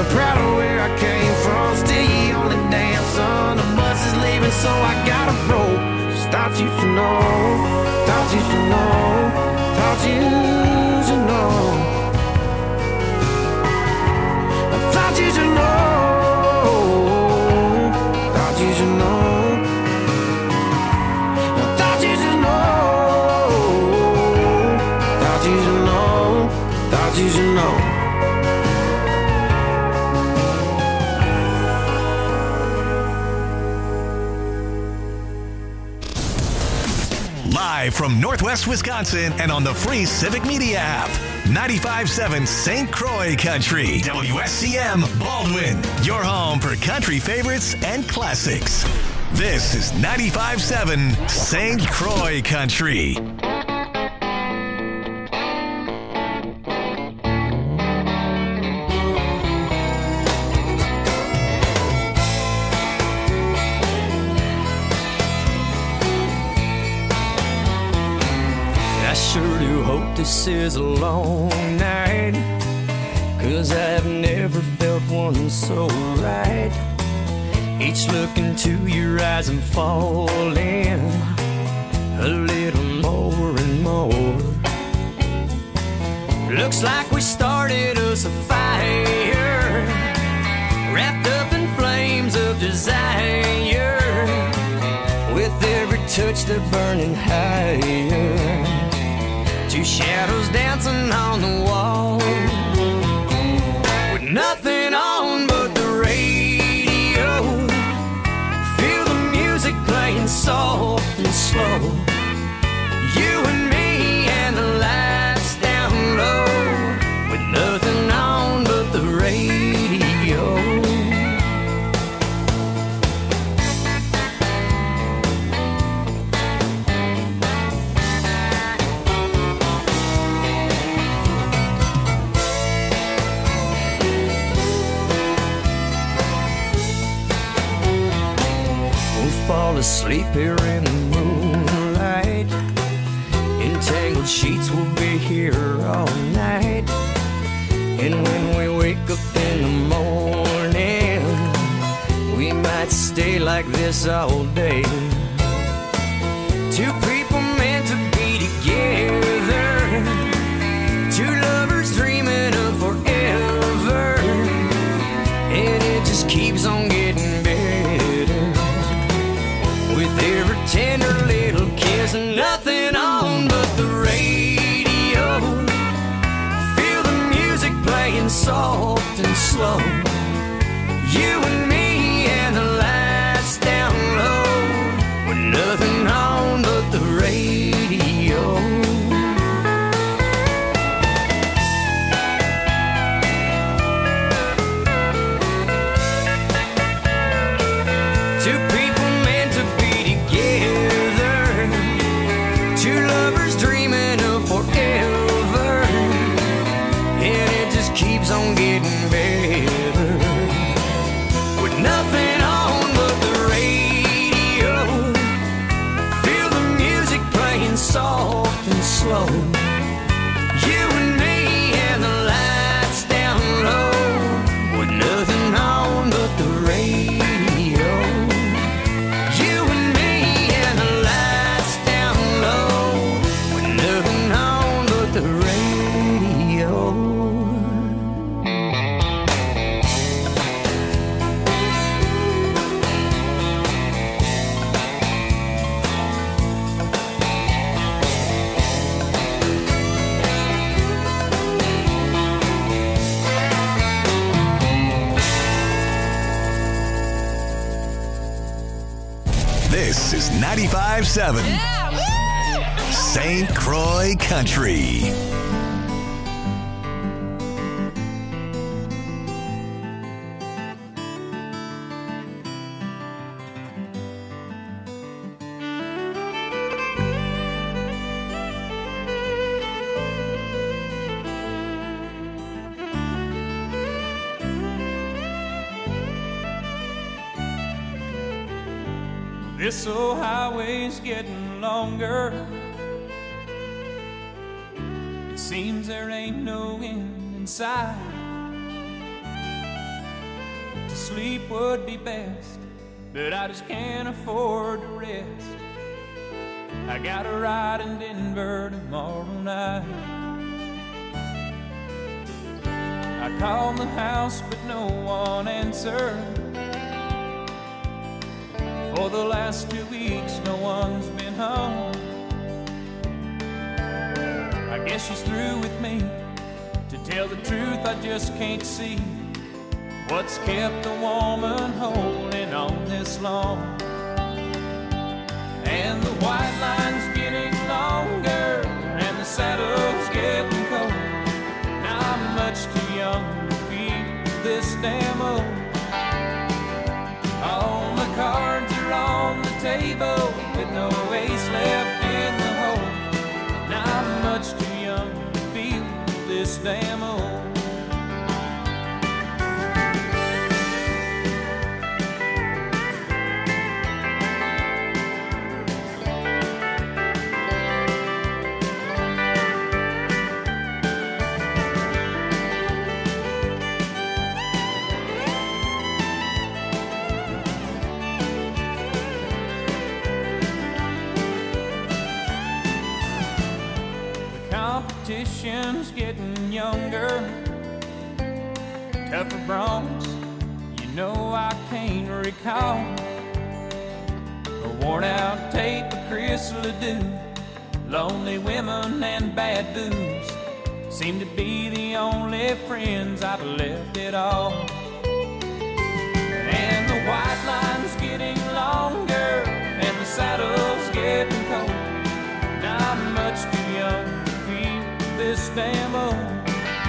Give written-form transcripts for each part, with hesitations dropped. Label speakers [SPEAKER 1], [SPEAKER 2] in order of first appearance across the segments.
[SPEAKER 1] proud of where I came from. Still you only dancing. The bus is leaving, so I gotta roll. Just thought you should know. Thought you should know. Thought you should know. I thought you should know. Thought you should know. I thought you should know. Thought you should know. Thought you should know.
[SPEAKER 2] Live from Northwest Wisconsin and on the free Civic Media app. 95.7 St. Croix Country. WSCM Baldwin. Your home for country favorites and classics. This is 95.7 St. Croix Country.
[SPEAKER 3] Sure do hope this is a long night, 'cause I've never felt one so right. Each look into your eyes I'm falling a little more and more. Looks like we started us a fire, wrapped up in flames of desire. With every touch they're burning higher. Two shadows dancing on the wall, with nothing on but the radio. Feel the music playing soft and slow. You and me and the lights down low, with nothing on but the radio. Fall asleep here in the moonlight. Entangled sheets will be here all night. And when we wake up in the morning, we might stay like this all day. Two people meant to be together, two lovers dreaming of forever, and it just keeps on getting better. With every tender little kiss and nothing on but the radio. Feel the music playing soft and slow. You and me and the lights down low, with nothing on but the radio. Two people meant to be together, two lovers dreaming of forever, and it just keeps on getting better. With nothing on but the radio. Feel the music playing soft and slow. You and me and the lights down low, with nothing on but the radio.
[SPEAKER 2] This is 95.7 St. Croix Country.
[SPEAKER 4] This old highway's getting longer. It seems there ain't no end in sight. to sleep would be best, but I just can't afford to rest. I got a ride in Denver tomorrow night. I called the house, but no one answered. For the last 2 weeks, no one's been home. I guess she's through with me. To tell the truth, I just can't see what's kept a woman holding on this long. And the white line's getting longer, and the saddle's getting cold. Now I'm much too young to feel this damn old. All my cards are on the table, with no ace left in the hole. Now I'm much too young to feel this damn old. Competition's getting younger, tougher broncs, you know I can't recall. A worn out tape of Chris Ledoux, lonely women and bad booze seem to be the only friends I've left at all. And the white line's getting longer, and the saddle's getting cold. Now I'm much too young this damn old.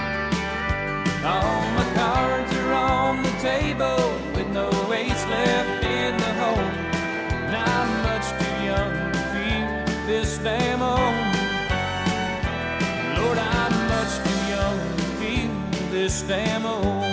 [SPEAKER 4] All my cards are on the table, with no ace left in the hole. Now I'm much too young to feel this damn old. Lord, I'm much too young to feel this damn old.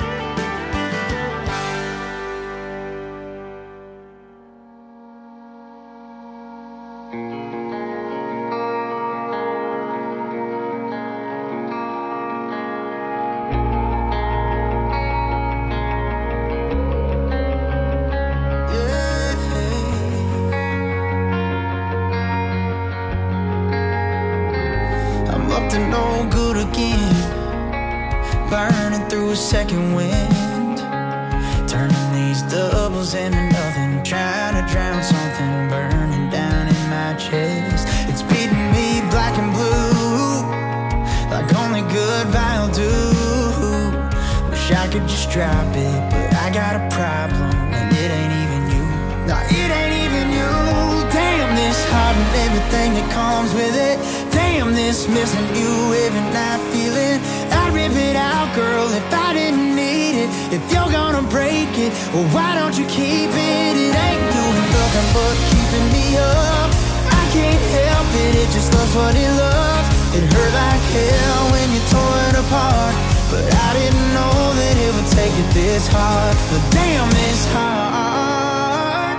[SPEAKER 5] Burning through a second wind, turning these doubles into nothing, trying to drown something burning down in my chest. It's beating me black and blue, like only goodbye will do. Wish I could just drop it, but I got a problem, and it ain't even you. No, it ain't even you. Damn this heart and everything that comes with it. Damn this missing you every night feeling. I'd rip it out, girl, if I didn't need it. If you're gonna break it, well, why don't you keep it? It ain't doing nothing but keeping me up. I can't help it, it just loves what it loves. It hurt like hell when you tore it apart, but I didn't know that it would take it this hard. But damn this hard.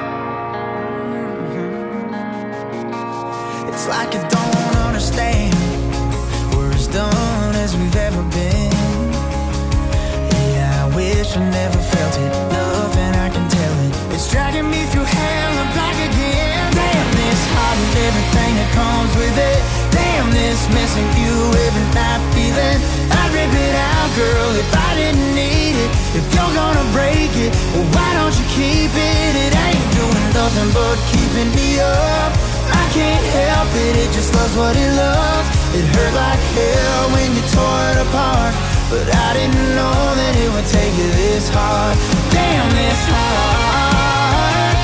[SPEAKER 5] It's like you don't understand. We're as done as we've ever been. Yeah, I wish I never felt it. Nothing I can tell it. It's dragging me through hell and back again. Damn this heart and everything that comes with it. Damn this missing you every night feeling. I'd rip it out, girl, if I didn't need it. If you're gonna break it, well, why don't you keep it? It ain't doing nothing but keeping me up. I can't help it, it just loves what it loves. It hurt like hell when you tore it apart, but I didn't know that it would take you this hard. Damn this hard.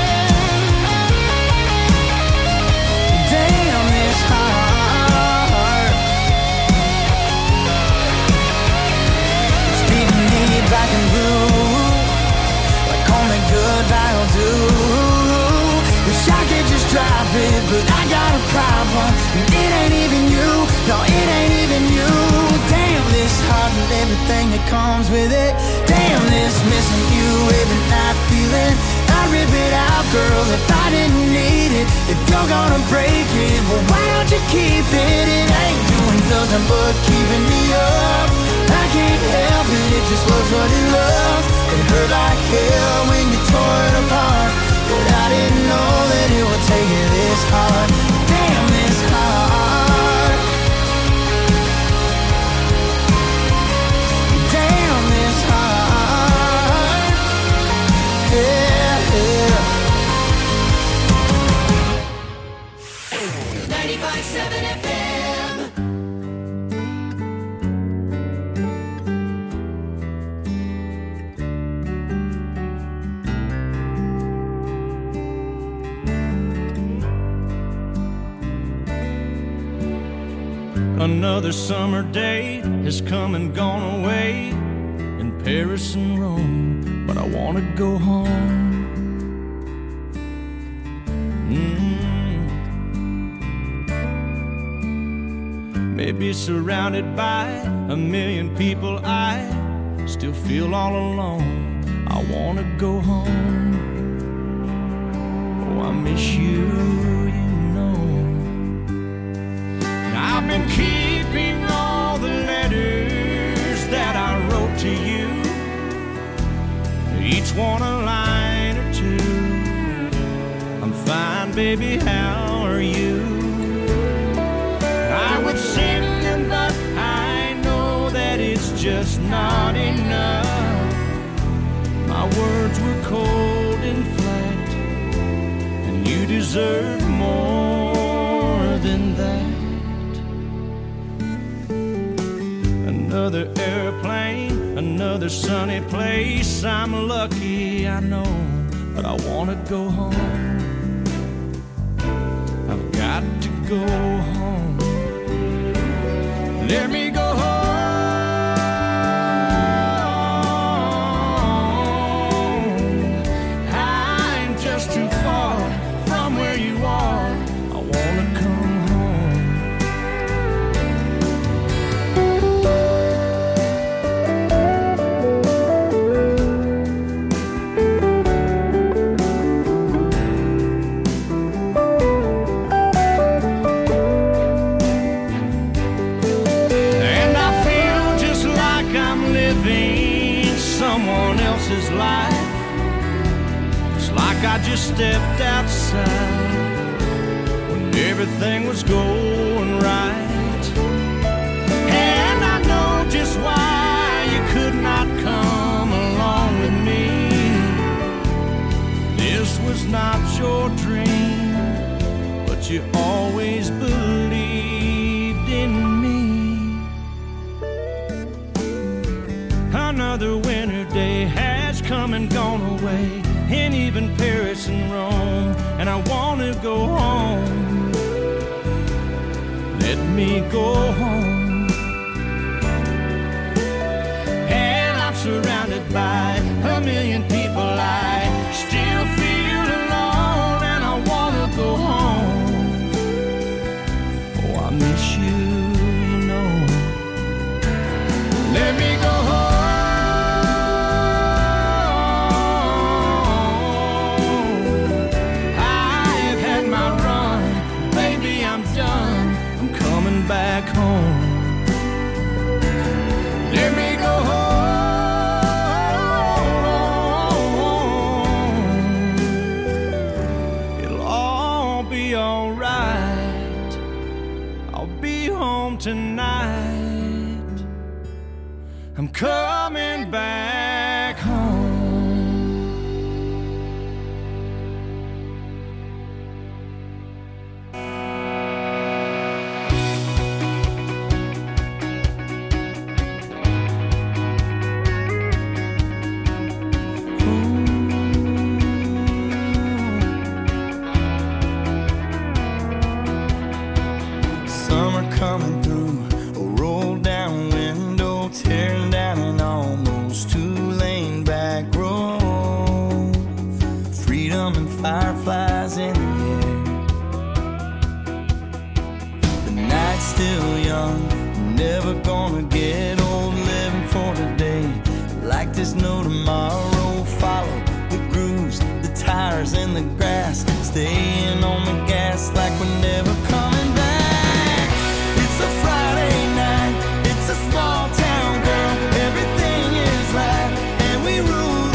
[SPEAKER 5] Damn this hard. It's beating me black and blue, like only goodbye will do. Wish I could just drop it, but I got a problem, and it ain't even you. No, it ain't even you. Damn this heart and everything that comes with it. Damn this missing you every night feeling. I'd rip it out, girl, if I didn't need it. If you're gonna break it, well, why don't you keep it? It ain't doing nothing but keeping me up. I can't help it, it just loves what it loves. It hurt like hell when you tore it apart, but I didn't know that it would take it this hard. Damn, this hard. Damn, this hard. Yeah, yeah.
[SPEAKER 6] 95.7 FM.
[SPEAKER 4] Another summer day has come and gone away in Paris and Rome, but I want to go home. Maybe surrounded by a million people, I still feel all alone. I want to go home. Oh, I miss you, you know. I've been keeping all the letters that I wrote to you, each one a line or two. I'm fine, baby, how are you? I would send them, but I know that it's just not enough. My words were cold and flat, and you deserve more than that. Another airplane, another sunny place. I'm lucky, I know, but I want to go home. I've got to go home. Let me go home. I'm just too far from where you are. I want to come home. Someone else's life. It's like I just stepped outside when everything was going right. And I know just why you could not come along with me. This was not your dream, but you always believed in me. Another winter day has come and gone away, and even Paris and Rome, and I want to go home. Let me go home. And I'm surrounded by a million people. I still feel alone, and I want to go home. Oh, I miss you, you know. Let me go home. Back home. Let me go home. It'll all be alright. I'll be home tonight. I'm coming back home.
[SPEAKER 5] Coming through a rolled down window, tearing down an almost two-lane back road. Freedom and fireflies in the air. The night's still young, never gonna get old. Living for today, like there's no tomorrow. Follow the grooves, the tires in the grass, staying on the gas like we're never coming back. It's a Friday night, it's a small town, girl. Everything is right, and we rule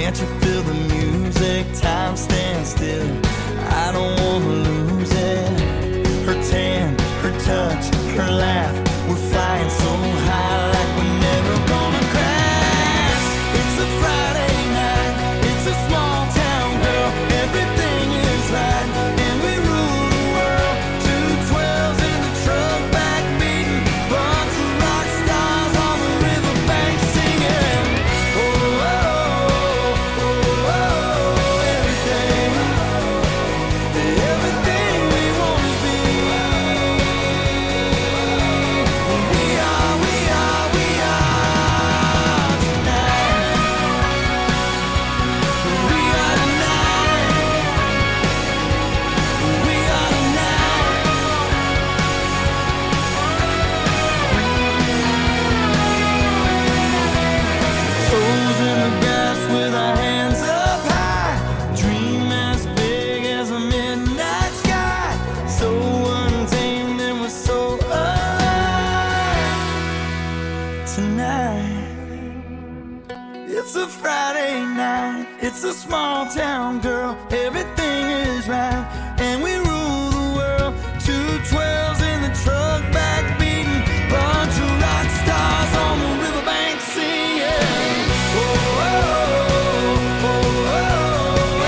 [SPEAKER 5] Can't you feel the music? Time stands still. I don't wanna lose it. Her tan, her touch, her laugh. We're flying so high like we're never gonna crash. It's a Friday night. It's a small town girl. Everything is right, and we rule the world. 212s in the truck, back beating. Bunch of rock stars on the riverbank singing. Oh, oh, oh, oh, oh, everything we wanna be. We are tonight. We are tonight. We are tonight. Toes in the gas with our hands up high. Dream as big as a midnight sky. So untamed and we're so alive tonight. It's a Friday night. It's a small town girl. Everything is right, and we rule the world. 212s in the truck, back beating. Bunch of rock stars on the riverbank singing. Oh, oh, oh, oh, oh,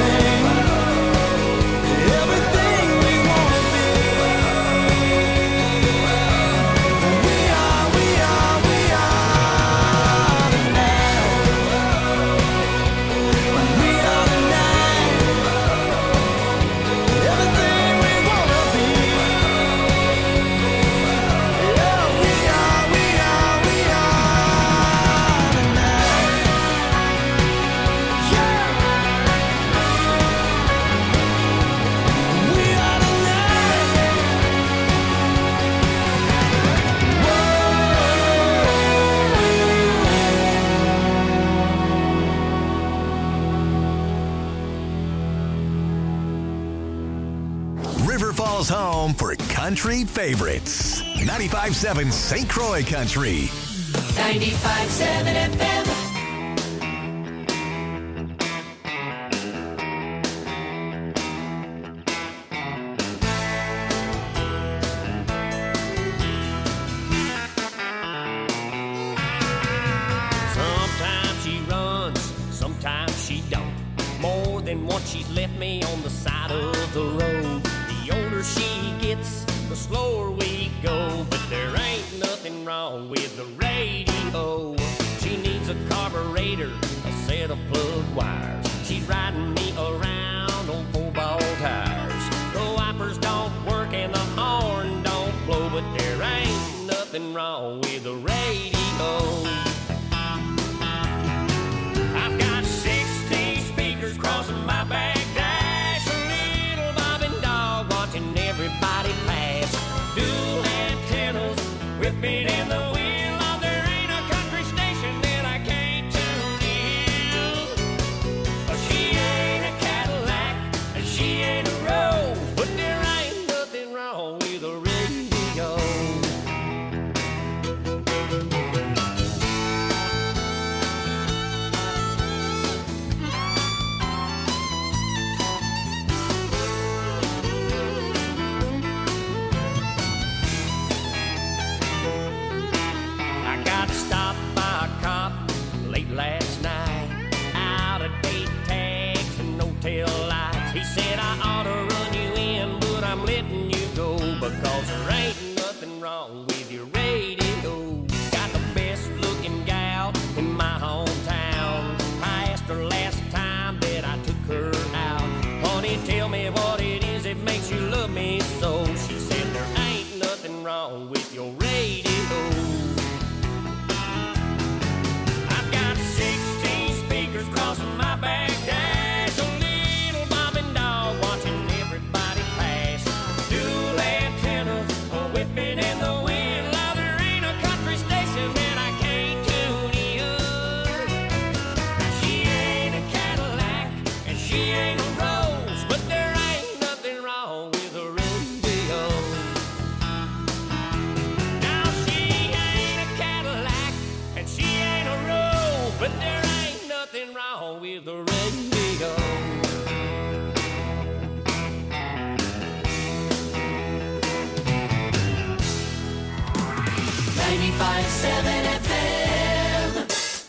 [SPEAKER 5] everything we wanna be. We are tonight. We are tonight. Everything we wanna be. Yeah, we are tonight. Yeah. We are
[SPEAKER 2] River Falls home for country favorites. 95.7 St. Croix Country.
[SPEAKER 6] 95.7 FM.
[SPEAKER 7] Sometimes she runs, sometimes she don't. More than once she's left me on the side of the road. The older she gets, the slower we go. But there ain't nothing wrong with the radio. She needs a carburetor, a set of plug wires. She's riding me around on 4-ball tires. The wipers don't work and the horn don't blow. But there ain't nothing wrong with the radio. I've got 60 speakers crossing my back dash. A little bobbing dog watching everybody pass. Dual antennas whipping in the wind. Oh, there ain't a country station that I can't tune in. She ain't a Cadillac and she ain't a Rose. But there ain't nothing wrong with the radio. I got stopped by a cop late last night. Out of date tags and no tail lights. He said I ought to run you in, but I'm letting you go because there ain't nothing wrong with your radio. Got the best looking gal in my hometown. I asked her last time that I took her out. Honey, tell me what it is that makes you love me so. She said there ain't nothing wrong with your radio. I've got 16 speakers crossing my back dash. A little bobbing dog with the radio.
[SPEAKER 6] 95.7 FM.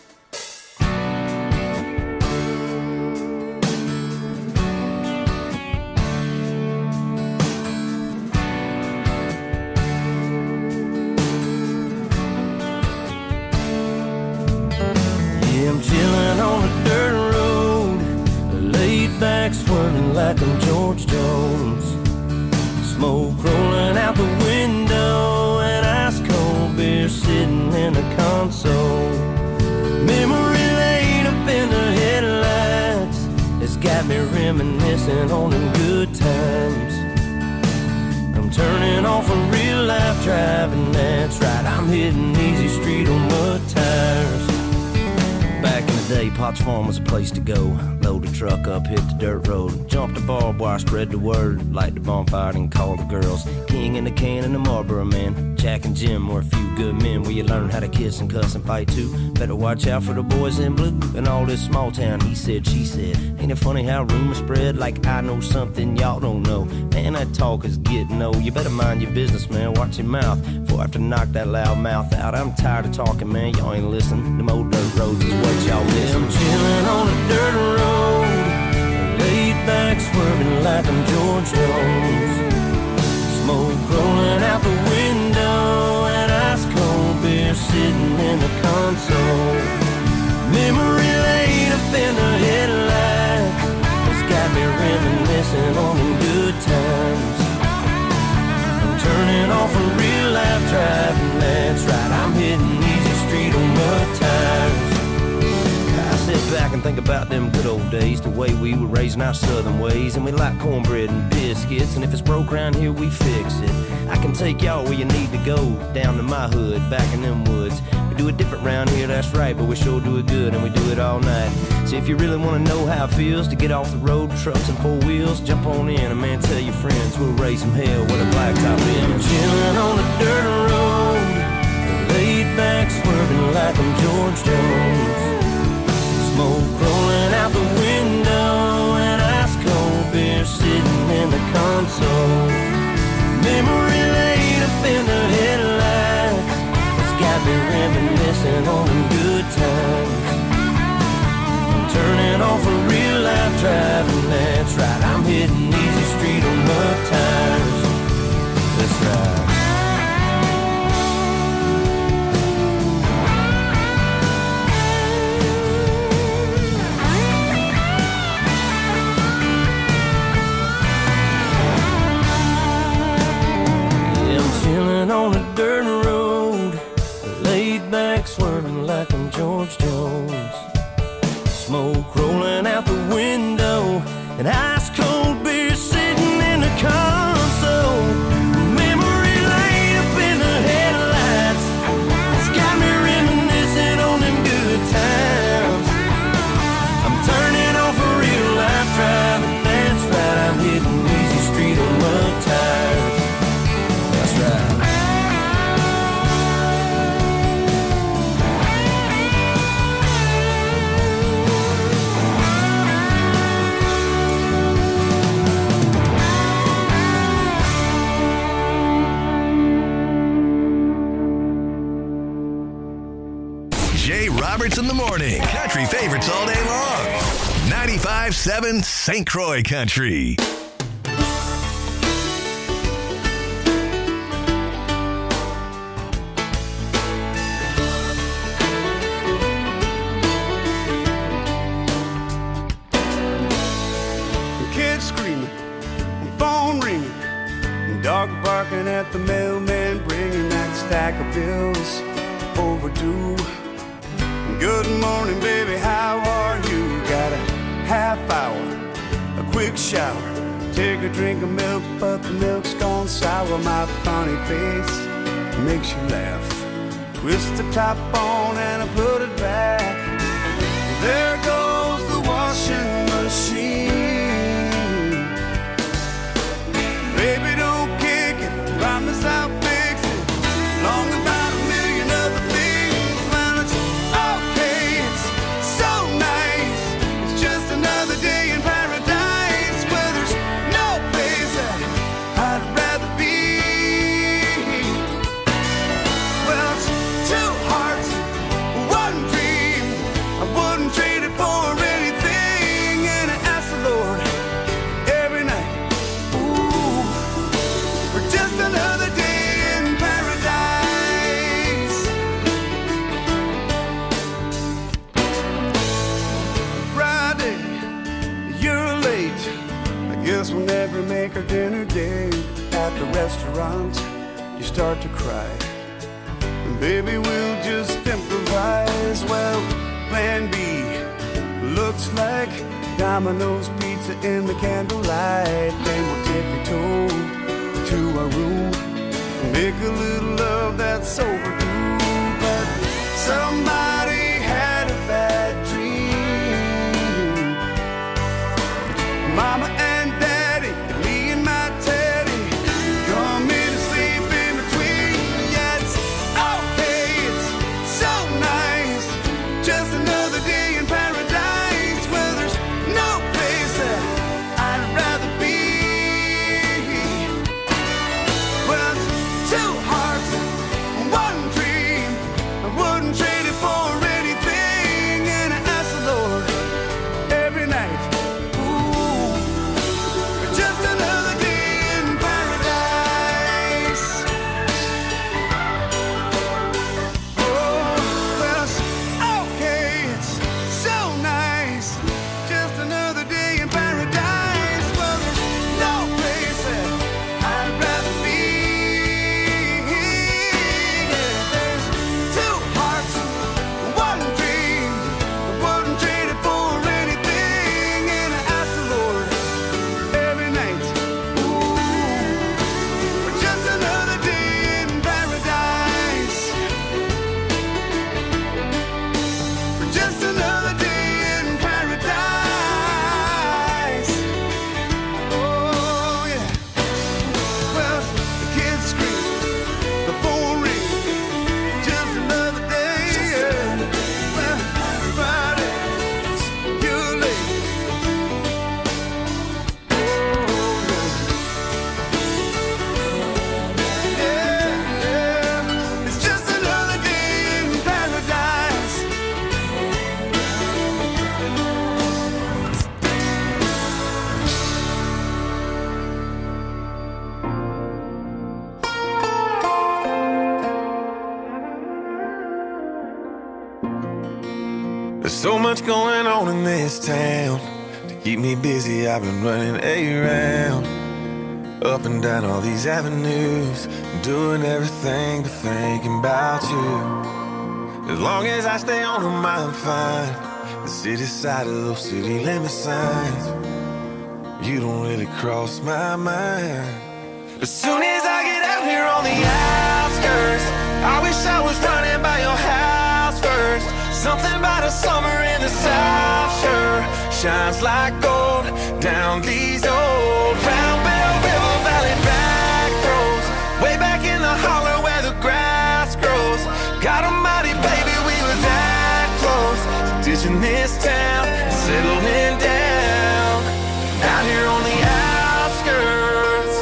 [SPEAKER 3] Yeah, I'm chilling on a dirt road, laid back swerving like I'm George Jones. Smoke rolling out the window and ice cold beer sitting in the console. Memory lane up in the headlights, it's got me reminiscing on them good times. I'm turning off a real life driving, that's right, I'm hitting easy street on mud tires. Back in the day, Potts Farm was a place to go. Load the truck up, hit the dirt road, jump the barbed wire, spread the word, light the bonfire and call the girls. King in the can and the Marlboro man, Jack and Jim were a few good men where you learn how to kiss and cuss and fight too. Better watch out for the boys in blue and all this small town he said, she said. Ain't it funny how rumors spread like I know something y'all don't know? Man, that talk is getting old. You better mind your business, man, watch your mouth before I have to knock that loud mouth out. I'm tired of talking, man, y'all ain't listening. Them old dirt roads is what y'all miss. I'm chilling on a dirt road, laid back swerving like I'm George Jones. Smoke rolling out the window and ice cold beer sitting in the console. Memory lane up in the headlights, it's got me reminiscing on them good times. I'm turning off a real life driving, that's right, I'm hitting easy street on mud tires. I sit back and think about them good old days, the way we were raising our southern ways, and we like cornbread and biscuits, and if it's broke around here, we fix it. I can take y'all where you need to go, down to my hood, back in them woods. We do it different round here, that's right, but we sure do it good, and we do it all night. So if you really want to know how it feels to get off the road, trucks and four wheels, jump on in, and man, tell your friends we'll raise some hell with a blacktop in. I'm chilling on the dirt road, laid back swerving like I'm George Jones. Smoke rolling out the window and ice cold beer sitting in the console. Memory lane up in the headlights, it's got me reminiscing on them good times. I'm turning off a real life driving, that's right, I'm hitting easy street on mud tires. That's right. On a dirt road, laid back swerving like I'm George Jones. Smoke rolling out the window and ice cold beer sitting in the console. Memory lane up in the headlights, it's got me reminiscing on them good times. I'm turning off a real life driving, that's right, I'm hitting easy street on mud tires. That's right.
[SPEAKER 2] Jay Roberts in the morning. Country favorites all day long. 95.7 St. Croix Country.
[SPEAKER 8] Kids screaming, phone ringing, dog barking at the mailman, bringing that stack of bills overdue. Good morning, baby, how are you? Got a half hour, a quick shower, take a drink of milk, but the milk's gone sour. My funny face makes you laugh. Twist the top on and I put it back. There goes the washing machine. Baby, don't kick it, promise I'll fix it. Long about a million other things. Man, it's okay, it's so nice. It's guess we'll never make our dinner date. At the restaurant, you start to cry. And baby, we'll just improvise. Well, plan B looks like Domino's pizza in the candlelight. Then we'll tippy-toe to our room, make a little love that's overdue. But somebody had a bad dream. Mama and Daddy, me and my Teddy, come in and sleep in between. Yeah, it's okay, it's so nice. Just another day in paradise where there's no place that I'd rather be. Well, it's two hearts, one dream. I wouldn't trade it for anything. And I ask the Lord every night, ooh, for just another day in paradise. Oh, well, it's okay, it's so nice. Just another day in paradise. Well, there's no place that I'd rather be. Yeah, there's two hearts, one dream. I wouldn't trade it for anything. And I ask the Lord every night, ooh, for just another day in paradise. For just another day in paradise. Oh, yeah. Well, the kids scream, the phone rings, just another day. Yeah. Well, Friday, you're late. Oh, yeah. It's just another day in paradise.
[SPEAKER 1] There's so much going on in this town. To keep me busy, I've been running around, up and down all these avenues, doing everything but thinking about you. As long as I stay on them, I'm fine. The city side of those city limit signs, you don't really cross my mind. As soon as I get out here on the outskirts, I wish I was running by your house first. Something about a summer in the South sure shines like gold down these old Round Bell River Valley back roads, way back in the holler where the grass grows. God almighty, baby, we were that close to ditching this town, settling down out here on the outskirts.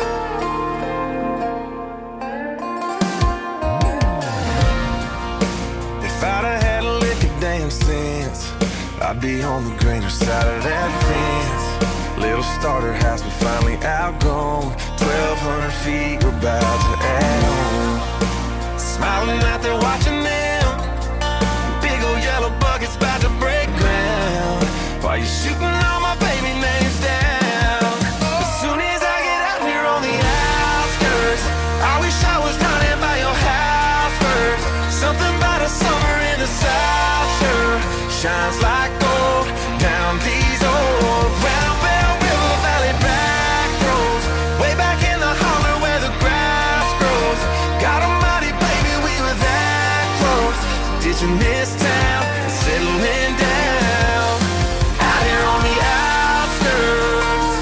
[SPEAKER 1] If I'd have had a lick of damn sense, I'd be on the greener side of that fence. Little starter house we finally outgrown, 1,200 feet we're about to add on. Smiling out there watching them, big old yellow buckets about to break ground, while you're shooting all my baby names down. As soon as I get out here on the outskirts, I wish I was running by your house first. Something about a summer in the South sure shines like gold down these old Round Bell River Valley back roads, way back in the holler where the grass grows. God almighty, baby, we were that close to ditching this town and settling down out here on the outskirts.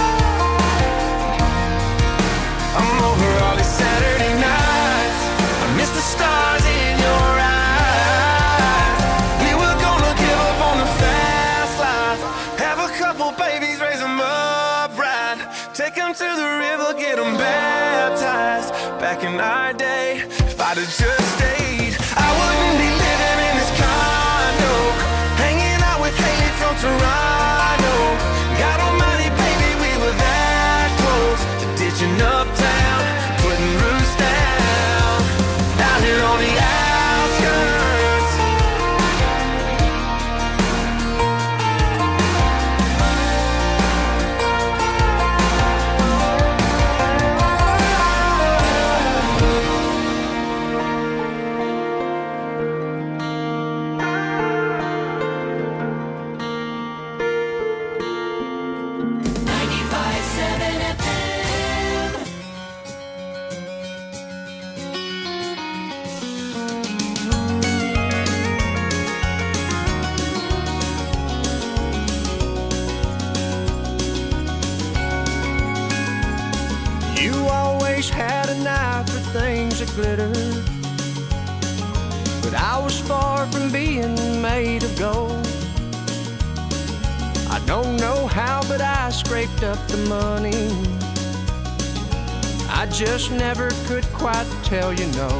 [SPEAKER 1] I'm over all these Saturday nights, I miss the stars in your eyes. We were gonna give up on the fast life, have a couple babies, raise them up right, take them to the river, get them baptized. Back in our day, if I'd have just stayed, I wouldn't be living in this condo, hanging out with Haley from Toronto. God almighty, baby, we were that close to ditching uptown, putting roots down out here on the outskirts.
[SPEAKER 3] always had an eye for things that glitter, but I was far from being made of gold. I don't know how, but I scraped up the money. I just never could quite tell you no.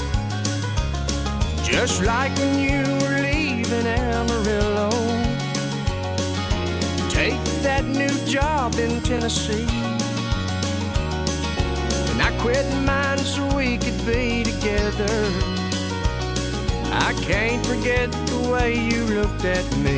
[SPEAKER 3] Just like when you were leaving Amarillo, take that new job in Tennessee, and I quit mine so we could be together. I can't forget the way you looked at me.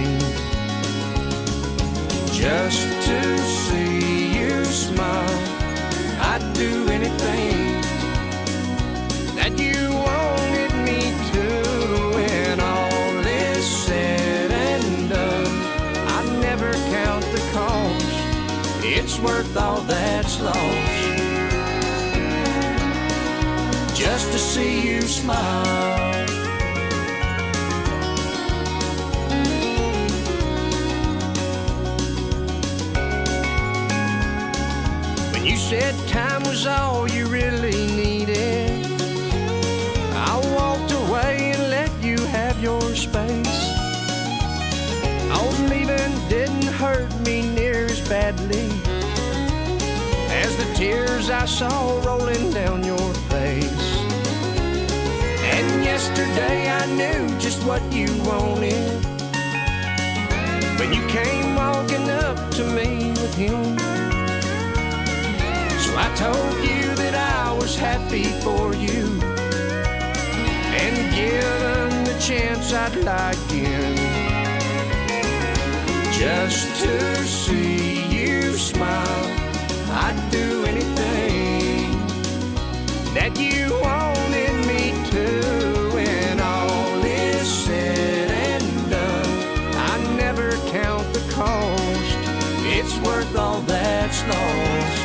[SPEAKER 3] Just to see you smile, I'd do anything that you wanted me to. When all is said and done, I'd never count the cost. It's worth all that's lost, just to see you smile. You said time was all you really needed, I walked away and let you have your space. Oh, leaving didn't hurt me near as badly as the tears I saw rolling down your face. And yesterday I knew just what you wanted when you came walking up to me with him. I told you that I was happy for you, and given the chance I'd lie again, just to see you smile. I'd do anything that you wanted me to. When all is said and done, I never count the cost. It's worth all that's lost,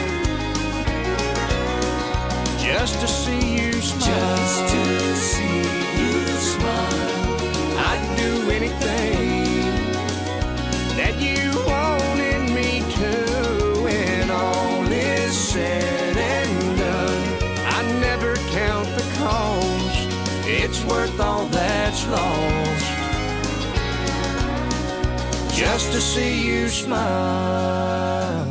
[SPEAKER 3] just to see you smile. Just to see you smile. I'd do anything that you wanted me to. When all is said and done, I never count the cost. It's worth all that's lost, just to see you smile.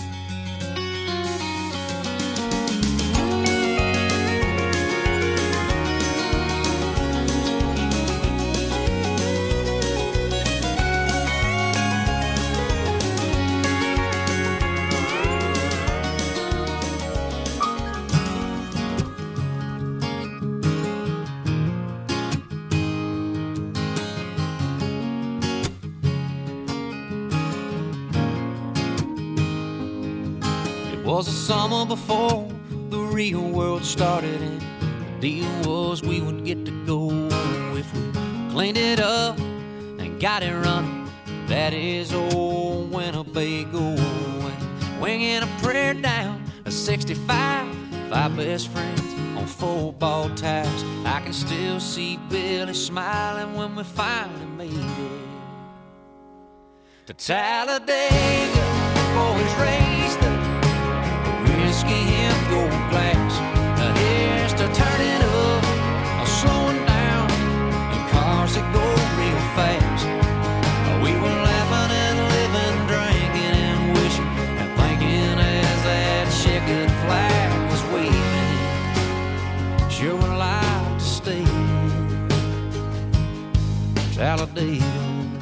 [SPEAKER 9] It was the summer before the real world started, and the deal was we would get to go if we cleaned it up and got it running. That is old Winnebago, and winging a prayer down a 65, 5 best friends on 4-ball tires. I can still see Billy smiling when we finally made it to Talladega. Boys raised up whiskey in gold glass. Here's to turning up, slowing down in cars that go real fast. We were laughing and living, drinking and wishing and thinking as that checkered flag was waving. Sure would like to stay in Talladega.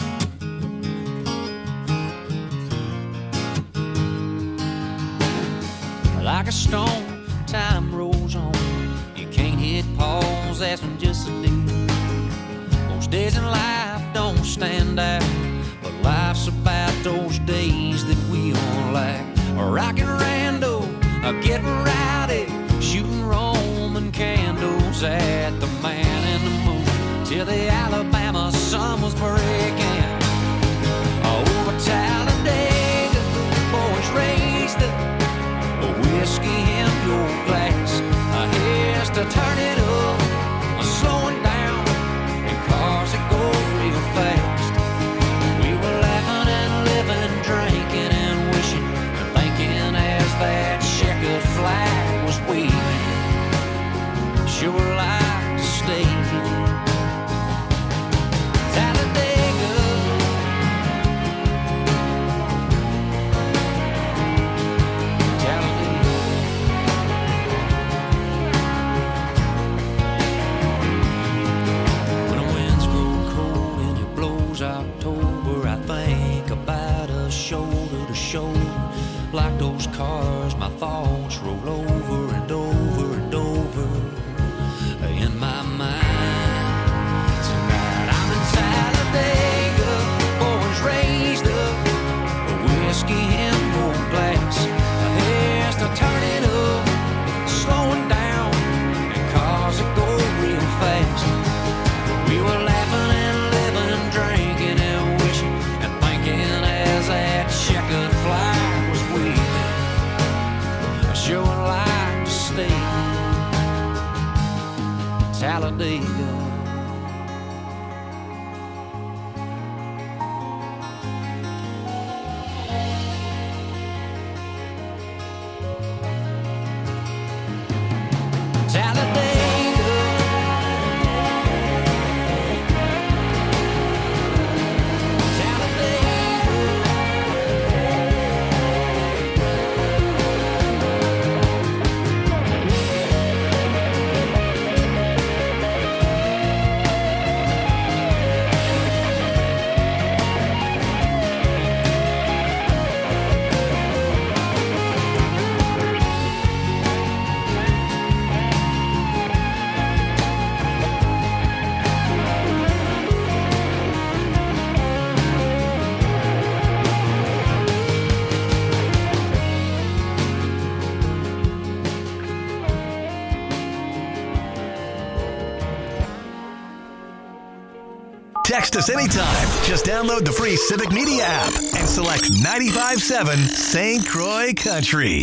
[SPEAKER 9] Like a stone, time rolls on. You can't hit pause, that's when just a deal. Most days in life don't stand out, but life's about those days that we all like. Rockin' rando, getting rowdy, shooting Roman candles at the man in the moon, till the Alabama sun was breaking. Over Talladega, boys raised up whiskey in your glass. Here's to turn it up, slowing down in cars that go real fast. We were laughing and living, drinking and wishing and thinking as that checkered flag was waving. Like those cars, my thoughts roll over and over and over in my mind. Tonight I'm in Talladega, boys raised up, whiskey in gold glass. Here's to turning up, slowing down, and cars that go real fast. We were laughing and living, drinking and wishing and thinking as that checkered flag was waving. I sure would like to stay in Talladega.
[SPEAKER 2] Text us anytime. Just download the free Civic Media app and select 95.7 St. Croix Country.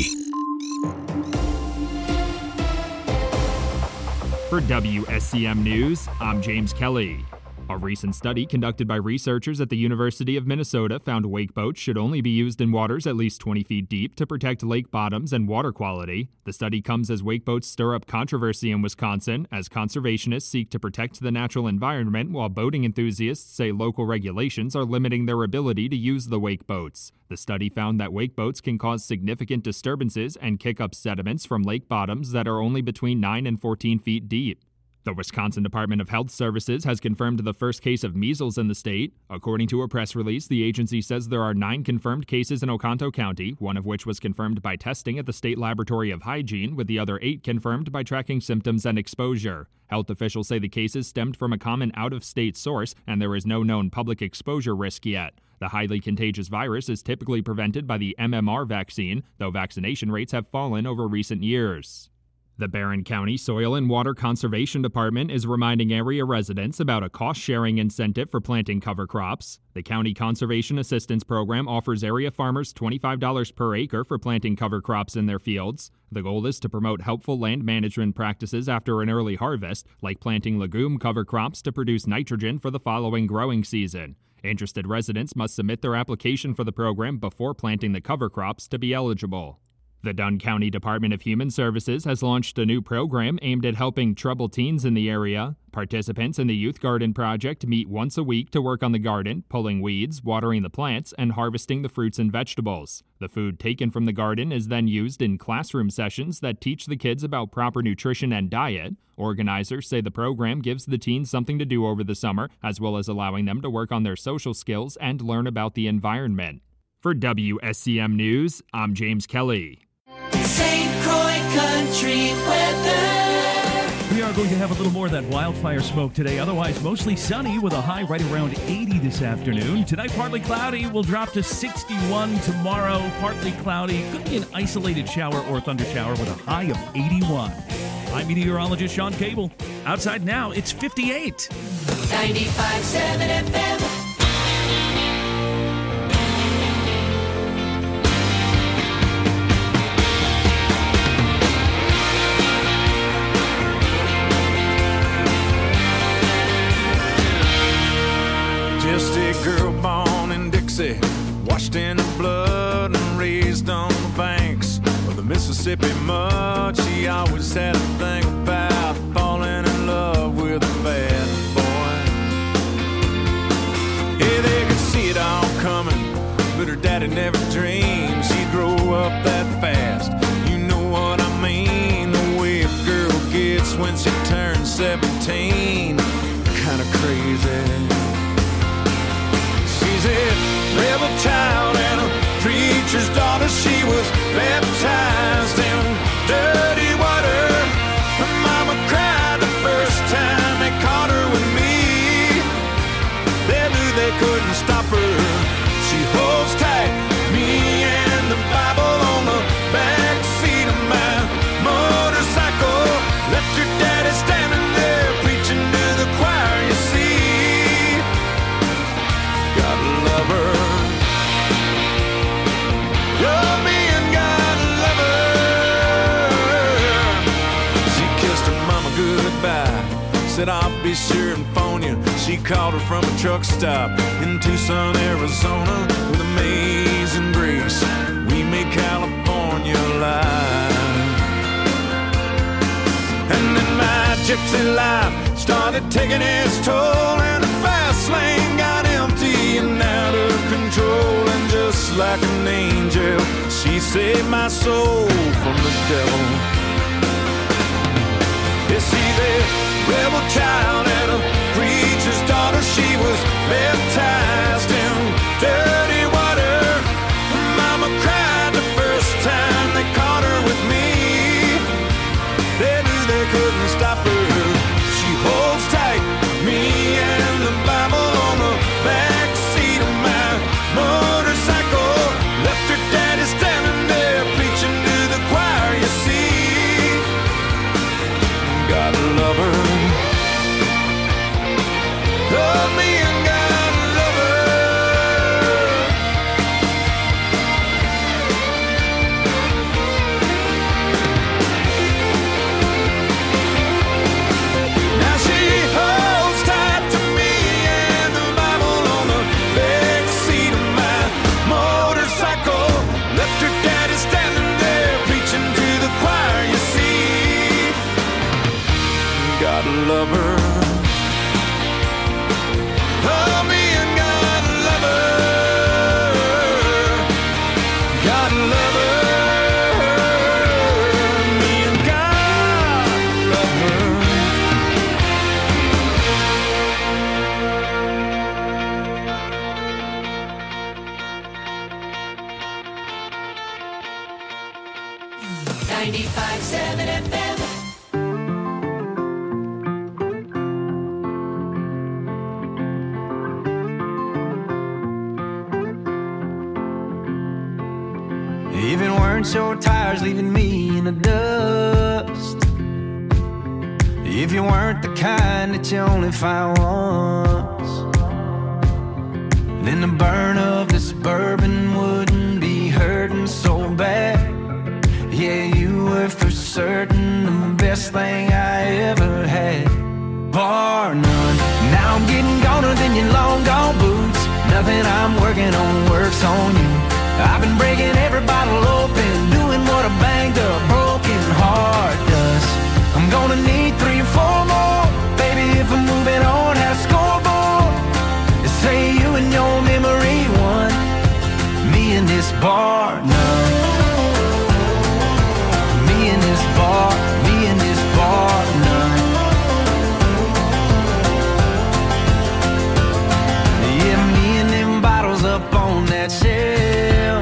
[SPEAKER 10] For WSCM News, I'm James Kelly. A recent study conducted by researchers at the University of Minnesota found wake boats should only be used in waters at least 20 feet deep to protect lake bottoms and water quality. The study comes as wake boats stir up controversy in Wisconsin as conservationists seek to protect the natural environment while boating enthusiasts say local regulations are limiting their ability to use the wake boats. The study found that wake boats can cause significant disturbances and kick up sediments from lake bottoms that are only between 9 and 14 feet deep. The Wisconsin Department of Health Services has confirmed the first case of measles in the state. According to a press release, the agency says there are 9 confirmed cases in Oconto County, one of which was confirmed by testing at the State Laboratory of Hygiene, with the other 8 confirmed by tracking symptoms and exposure. Health officials say the cases stemmed from a common out-of-state source, and there is no known public exposure risk yet. The highly contagious virus is typically prevented by the MMR vaccine, though vaccination rates have fallen over recent years. The Barron County Soil and Water Conservation Department is reminding area residents about a cost-sharing incentive for planting cover crops. The County Conservation Assistance Program offers area farmers $25 per acre for planting cover crops in their fields. The goal is to promote helpful land management practices after an early harvest, like planting legume cover crops to produce nitrogen for the following growing season. Interested residents must submit their application for the program before planting the cover crops to be eligible. The Dunn County Department of Human Services has launched a new program aimed at helping troubled teens in the area. Participants in the Youth Garden Project meet once a week to work on the garden, pulling weeds, watering the plants, and harvesting the fruits and vegetables. The food taken from the garden is then used in classroom sessions that teach the kids about proper nutrition and diet. Organizers say the program gives the teens something to do over the summer, as well as allowing them to work on their social skills and learn about the environment. For WSCM News, I'm James Kelly.
[SPEAKER 6] St. Croix Country weather.
[SPEAKER 11] We are going to have a little more of that wildfire smoke today. Otherwise, mostly sunny with a high right around 80 this afternoon. Tonight, partly cloudy. Will drop to 61 tomorrow. Partly cloudy. Could be an isolated shower or thunder shower with a high of 81. I'm meteorologist Sean Cable. Outside now, it's 58.
[SPEAKER 6] 95.7 FM.
[SPEAKER 8] Just a girl born in Dixie, washed in the blood and raised on the banks of the Mississippi mud. She always had a thing about falling in love with a bad boy. Yeah, they could see it all coming, but her daddy never dreamed she'd grow up that fast. You know what I mean, the way a girl gets when she turns 17. Kinda crazy. She's a rebel child and a free preacher's daughter, she was baptized in dirty water. Her mama cried the first time they caught her with me. They knew they couldn't stop her. She holds tight, me and the Bible on the back seat of my motorcycle. Left your daddy standing there preaching to the choir, you see. Gotta love her. You're me and gotta love her. She kissed her mama goodbye, said I'll be sure and phone you. She called her from a truck stop in Tucson, Arizona. With amazing grace, we made California alive. And then my gypsy life started taking its toll, and the fast lane got empty and out of control. And just like an angel, she saved my soul from the devil. You see, the rebel child and a preacher's daughter, she was baptized in dirty water. Her mama cried the first time they caught her with me. They knew they couldn't stop her. She holds tight, me and the Bible on the back seat of my motorcycle. Left her daddy standing there preaching to the choir, you see. Gotta love her. Love me and gotta love her. Now she holds tight to me and the Bible on the back seat of my motorcycle. Left her daddy standing there preaching to the choir, you see. Gotta love her. Love me and gotta love her. Gotta love her. Me and God love her.
[SPEAKER 6] .95.7 FM.
[SPEAKER 5] If it weren't your tires leaving me in the dust, if you weren't the kind that you only find once, then the burn of this bourbon wouldn't be hurting so bad. Yeah, you were for certain the best thing I ever had, bar none. Now I'm getting goner than your long gone boots. Nothing I'm working on works on you. I've been breaking every bottle open, doing what a banged up broken heart does. I'm gonna need 3 or 4 more, baby, if I'm moving on. Had a scoreboard, they say you and your memory won. Me and this bar none. Me and this bar, me and this bar none. Yeah, me and them bottles up on that shelf.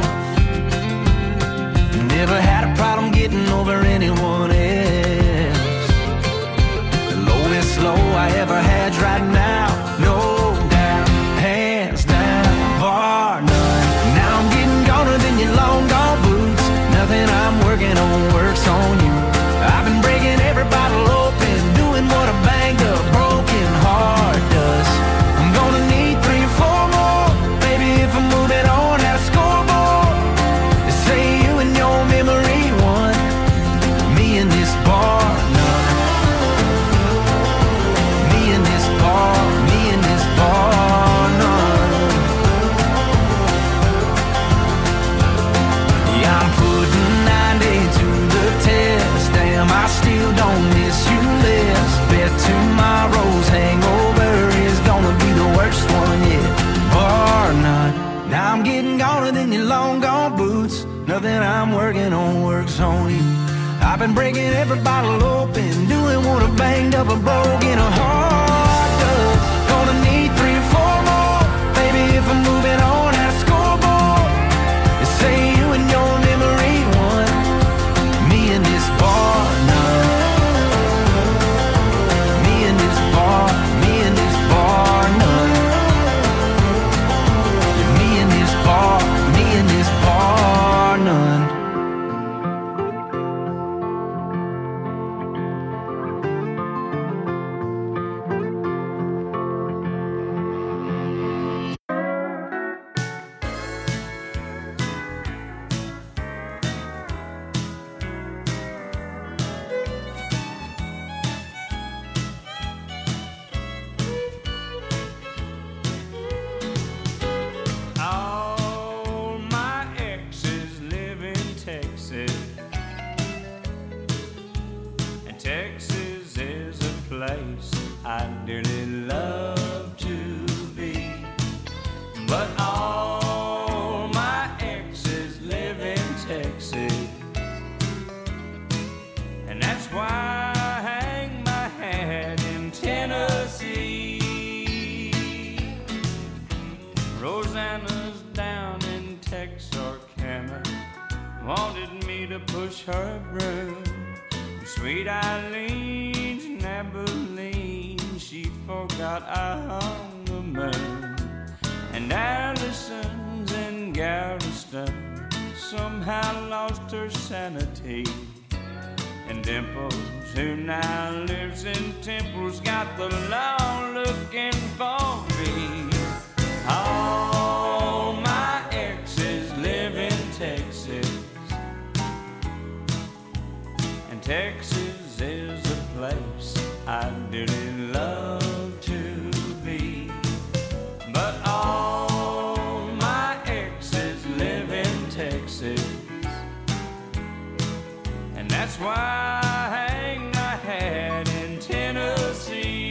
[SPEAKER 5] Never had a problem getting over anyone else. The lowest low I ever had's right now, no doubt, hands down, bar none. Now I'm getting goner than your long gone boots. Nothing I'm working on works on you. I've been breaking every bottle open, doing what a banged up broken heart does. I'm gonna need 3 or 4 more, baby, if I'm moving on. Had a scoreboard, they say you and your memory won. Me and this bar none. Me and this bar, me and this bar none. Yeah, I'm putting 90 to the test. Damn, I still don't miss you less. Bet tomorrow's hangover is gonna be the worst one yet, bar none. Now I'm getting goner than your long gone boots. Nothing I'm working on works on you. I've been breaking every bottle open, doing what a banged up a broken heart does. Gonna need 3 or 4 more, baby, if I'm moving on. Had a scoreboard, they say you
[SPEAKER 4] Texas. And that's why I hang my hat in Tennessee. Rosanna's down in Texarkana, wanted me to push her broom. Sweet Eileen's in Abilene, she forgot I hung the moon. And Allison's in Galveston, somehow lost her sanity. And Dimples, who now lives in Temple's, got the law looking for me. All my exes live in Texas, and Texas is a place I really love to be. But all my exes live in Texas, and that's why I hang my hat in Tennessee.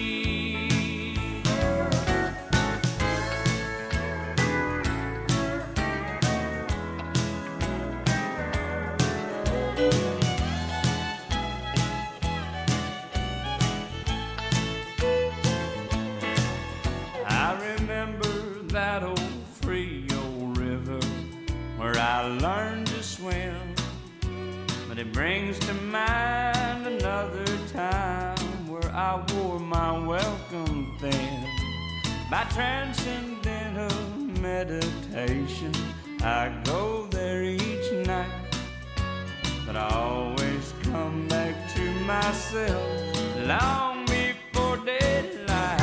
[SPEAKER 4] I remember that old Frio River where I learned to swim. But it brings to mind another time where I wore my welcome thin. By transcendental meditation, I go there each night. But I always come back to myself long before daylight.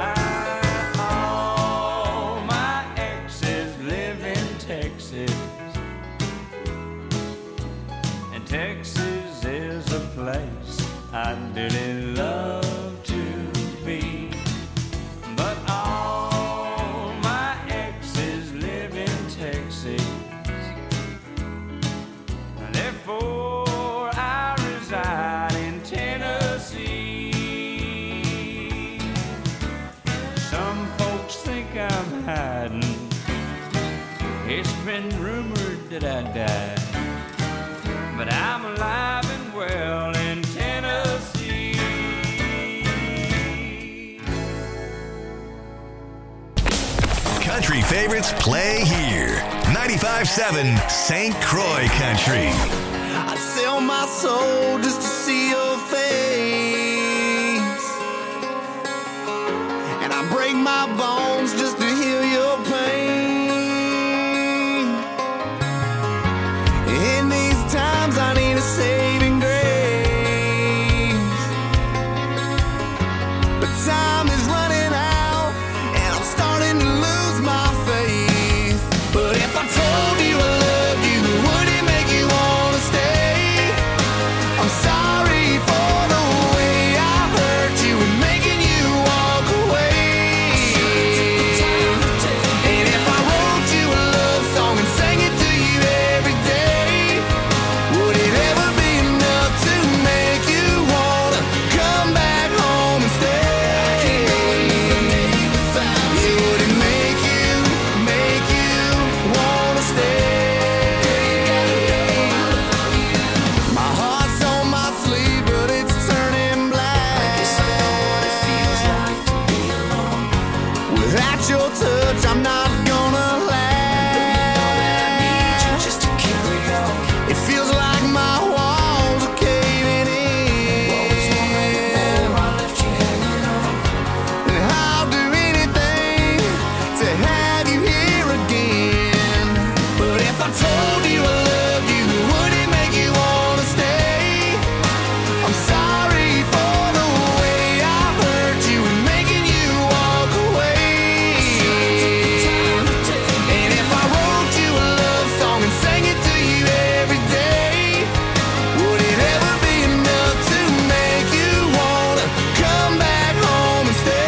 [SPEAKER 4] All my exes live in Texas, Texas is a place I really love to be. But all my exes live in Texas, therefore I reside in Tennessee. Some folks think I'm hiding, it's been rumored that I died, but I'm alive and well in Tennessee.
[SPEAKER 2] Country favorites play here. 95.7 St. Croix Country.
[SPEAKER 1] I'd sell my soul just to see your face, and I break my bones just to heal your pain. In these times I need a saving grace, but time is running out and I'm starting to lose my faith. But if I told you I loved you, would it make you wanna stay? I'm sorry for the way I hurt you and making you walk away. And if I wrote you a love song and sang it to you every day, would it ever be enough to make you wanna come back home and stay? Would it make you wanna stay? My heart's on my sleeve, but it's turning black. Without your touch, I'm not gonna last. Just to carry on. It feels like my walls are caving in. And I'll do anything to have you here again. But if I told you I loved you, would it make you wanna stay? I'm sorry for the way I hurt you and making you walk away. And if I wrote you a love song and sang it to you every day, would it ever be enough to make you wanna come back home and stay?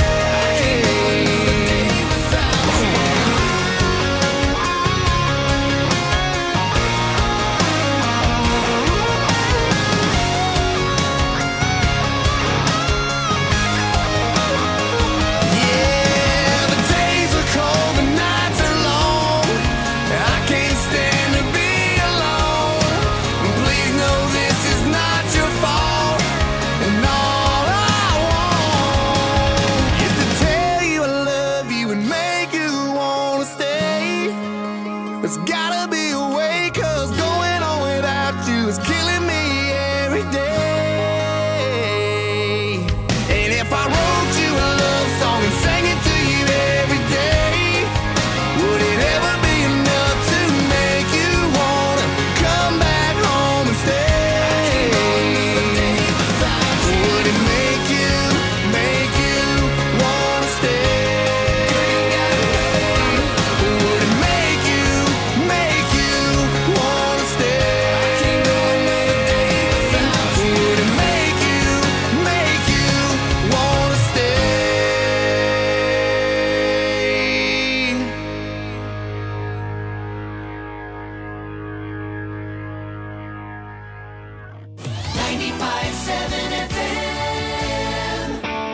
[SPEAKER 6] 95.7 FM.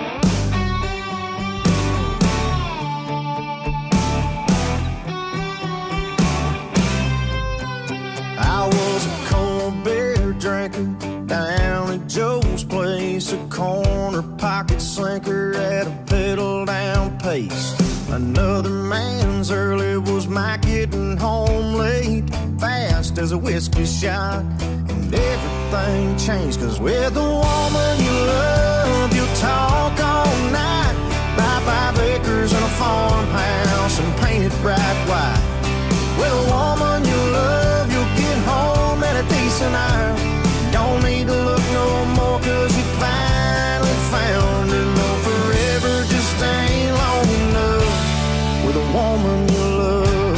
[SPEAKER 5] I was a cold beer drinker down at Joe's place, a corner pocket slinker at a pedal down pace. Another man's early was my getting home late, fast as a whiskey shot, and everything changed, 'cause with the woman you love, you talk all night, buy 5 acres and a farmhouse and paint it bright white. With a woman you love, you'll get home at a decent hour. Don't need to look no more, 'cause you finally found her. No, forever just ain't long enough with a woman you love.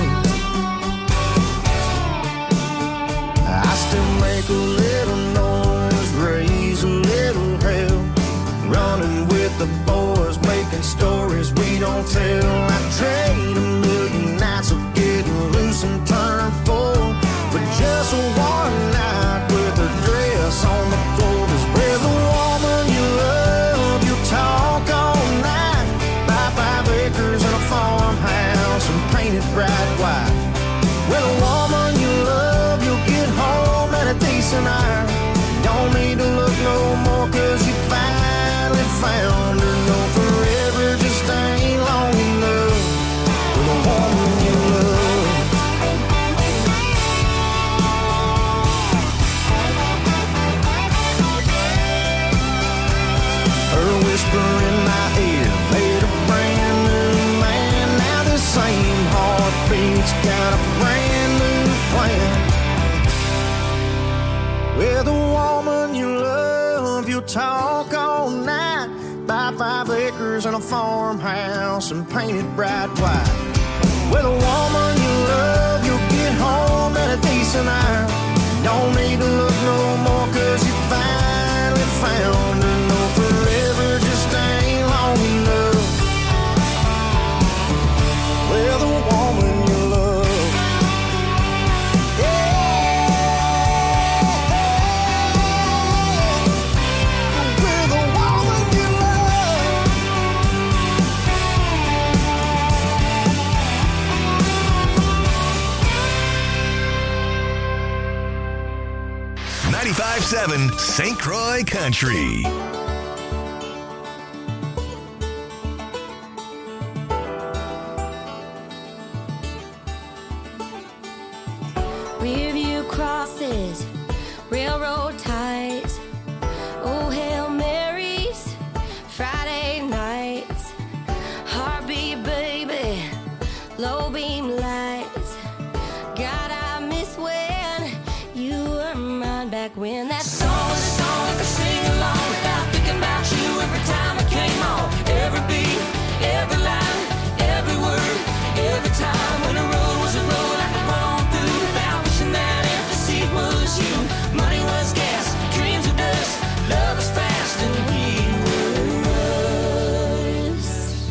[SPEAKER 5] I still make a little noise, raise a little hell, running with the boys, making stories we don't tell. I trade a million nights of getting loose and turn full for just one night with her dress on the floor. 'Cause with a woman you love, you talk all night, buy 5 acres and a farmhouse and paint it bright white. With a woman you love, you'll get home at a decent hour. Don't need to look no more, 'cause you finally found her. No, forever just ain't long enough with a woman you love. Her whisper in my ear made a brand new man. Now the same heartbeat's got a brand new plan. With a woman you love, you'll talk all night, buy 5 acres and a farmhouse and paint it bright white. With a woman you love, you'll get home at a decent hour. Don't need to look no more, 'cause you finally found her. No, forever just ain't long enough with a woman you love. With a woman you love.
[SPEAKER 2] 95.7 St. Croix Country.
[SPEAKER 12] Rearview crosses, railroad ties, oh Hail Marys, Friday nights, heartbeat baby, low beam lights. God, I miss when you were mine, back when that song was a song I could sing along without thinking about you every time it came on. Every beat, every line, every word, every time when a road was a road I could run on through without wishing that empty seat was you. Money was gas, dreams were dust, love was fast, and we were us.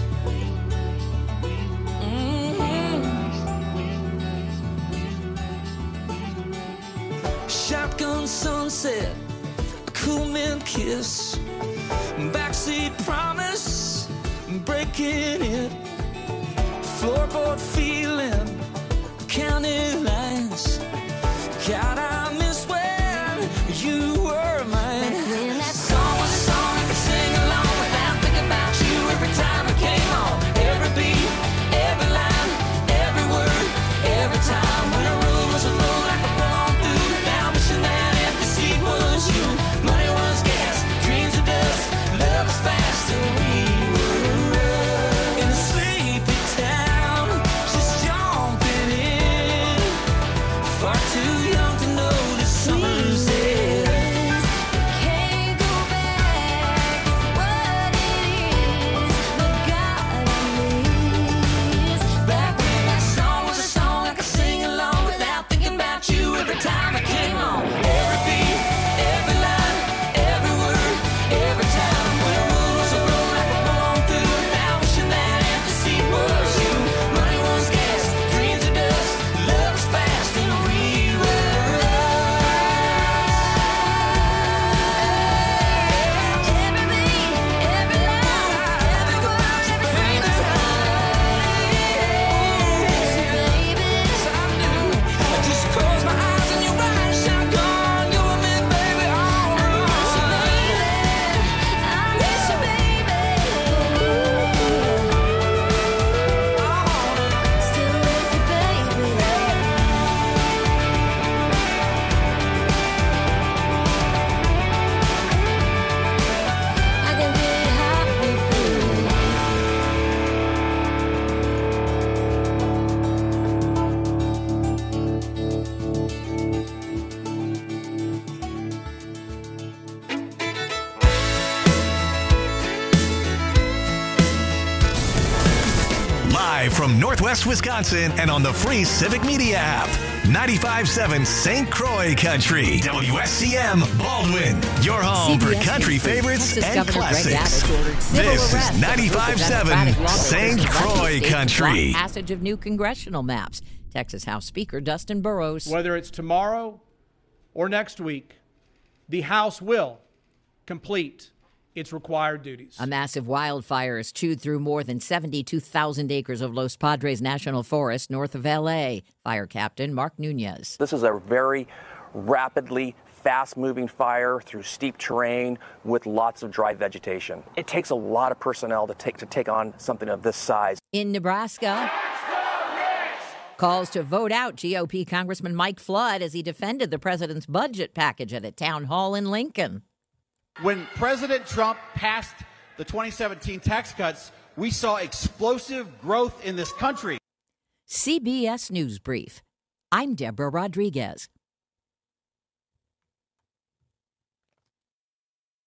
[SPEAKER 4] Shotgun sunset, a cool man kiss, backseat promise, breaking it, floorboard feeling, county lines. God, I miss when you were mine.
[SPEAKER 12] Back when that song was a song I could sing along without thinking about you every time it came on. Every beat, every line, every word, every time when a road was a road I could run on through without wishing that empty seat was you. Money was gas, dreams were dust, love was fast, and we were
[SPEAKER 4] In a sleepy town, just jumping in, far too young to notice summer's here.
[SPEAKER 12] can't go back, it's what it is, but God, I miss.
[SPEAKER 4] Back when that song was a song I could sing along without thinking about you every time it came on. Every beat, every line, every word, every time when a road was a road I could run on through without wishing that empty seat was you. Money was gas, dreams were dust, love was fast, and we were us.
[SPEAKER 2] from Northwest Wisconsin and on the free Civic Media app. 95.7 St. Croix Country. WSCM Baldwin. Your home for country favorites and classics. This is 95.7 St. Croix Country.
[SPEAKER 13] Passage of new congressional maps. Texas House Speaker Dustin Burrows.
[SPEAKER 14] Whether it's tomorrow or next week, the House will complete its required duties.
[SPEAKER 13] A massive wildfire has chewed through more than 72,000 acres of Los Padres National Forest north of L.A. Fire Captain Mark Nunez.
[SPEAKER 15] This is a very rapidly fast-moving fire through steep terrain with lots of dry vegetation. It takes a lot of personnel to take on something of this size.
[SPEAKER 13] In Nebraska, calls to vote out GOP Congressman Mike Flood as he defended the president's budget package at a town hall in Lincoln.
[SPEAKER 16] When President Trump passed the 2017 tax cuts, we saw explosive growth in this country.
[SPEAKER 13] CBS News Brief. I'm Deborah Rodriguez.